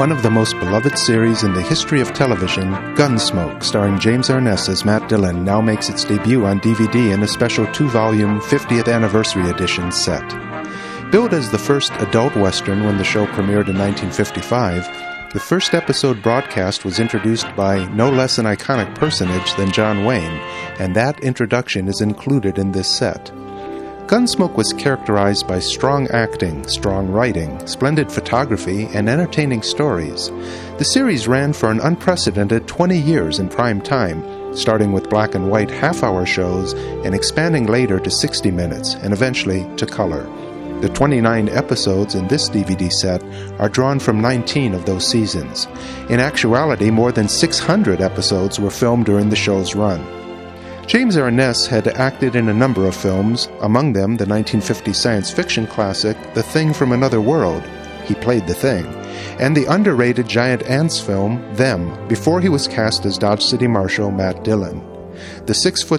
one of the most beloved series in the history of television, Gunsmoke, starring James Arness as Matt Dillon, now makes its debut on DVD in a special 2-volume 50th Anniversary Edition set. Billed as the first adult Western when the show premiered in 1955, the first episode broadcast was introduced by no less an iconic personage than John Wayne, and that introduction is included in this set. Gunsmoke was characterized by strong acting, strong writing, splendid photography, and entertaining stories. The series ran for an unprecedented 20 years in prime time, starting with black and white half-hour shows and expanding later to 60 minutes and eventually to color. The 29 episodes in this DVD set are drawn from 19 of those seasons. In actuality, more than 600 episodes were filmed during the show's run. James Arness had acted in a number of films, among them the 1950 science fiction classic The Thing from Another World. He played the Thing. And the underrated Giant Ants film, Them, before he was cast as Dodge City Marshal Matt Dillon. The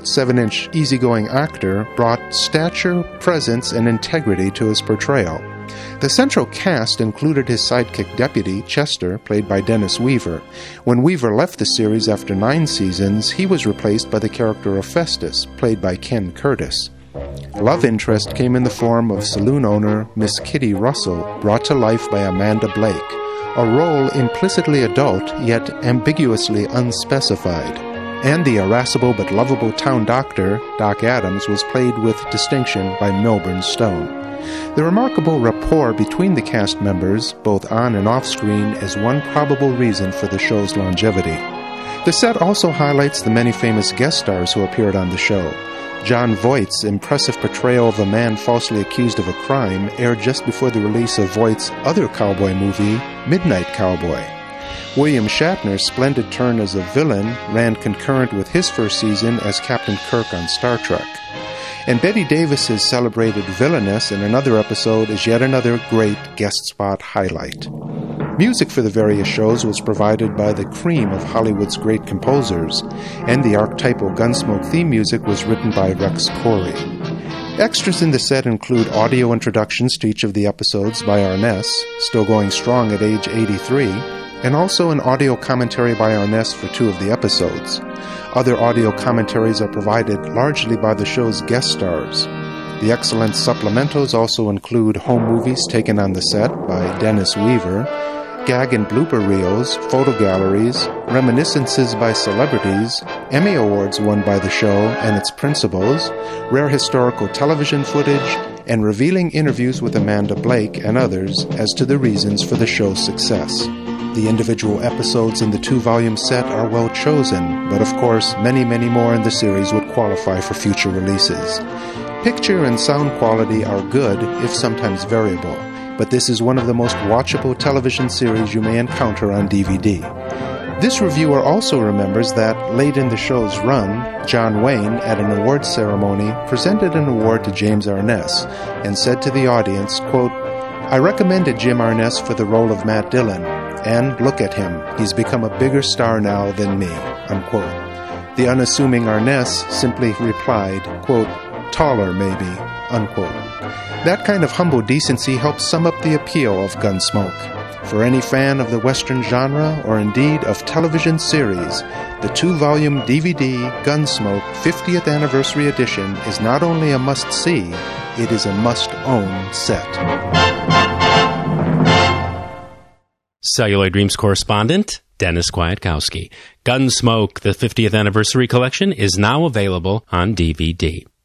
6'7" easygoing actor brought stature, presence, and integrity to his portrayal. The central cast included his sidekick deputy, Chester, played by Dennis Weaver. When Weaver left the series after 9 seasons, he was replaced by the character of Festus, played by Ken Curtis. Love interest came in the form of saloon owner Miss Kitty Russell, brought to life by Amanda Blake, a role implicitly adult yet ambiguously unspecified. And the irascible but lovable town doctor, Doc Adams, was played with distinction by Milburn Stone. The remarkable rapport between the cast members, both on and off screen, is one probable reason for the show's longevity. The set also highlights the many famous guest stars who appeared on the show. Jon Voight's impressive portrayal of a man falsely accused of a crime aired just before the release of Voight's other cowboy movie, Midnight Cowboy. William Shatner's splendid turn as a villain ran concurrent with his first season as Captain Kirk on Star Trek. And Bette Davis's celebrated villainess in another episode is yet another great guest spot highlight. Music for the various shows was provided by the cream of Hollywood's great composers, and the archetypal Gunsmoke theme music was written by Rex Corey. Extras in the set include audio introductions to each of the episodes by Arness, still going strong at age 83, and also an audio commentary by Arness for 2 of the episodes. Other audio commentaries are provided largely by the show's guest stars. The excellent supplementals also include home movies taken on the set by Dennis Weaver, gag and blooper reels, photo galleries, reminiscences by celebrities, Emmy Awards won by the show and its principals, rare historical television footage, and revealing interviews with Amanda Blake and others as to the reasons for the show's success. The individual episodes in the 2-volume set are well chosen, but of course, many more in the series would qualify for future releases. Picture and sound quality are good, if sometimes variable, but this is one of the most watchable television series you may encounter on DVD. This reviewer also remembers that, late in the show's run, John Wayne, at an awards ceremony, presented an award to James Arness and said to the audience, quote, "I recommended Jim Arness for the role of Matt Dillon, and look at him, he's become a bigger star now than me," unquote. The unassuming Arness simply replied, quote, "Taller, maybe," unquote. That kind of humble decency helps sum up the appeal of Gunsmoke. For any fan of the Western genre, or indeed of television series, the 2-volume DVD Gunsmoke 50th Anniversary Edition is not only a must-see, it is a must-own set. Celluloid Dreams correspondent Dennis Kwiatkowski. Gunsmoke, the 50th Anniversary Collection, is now available on DVD.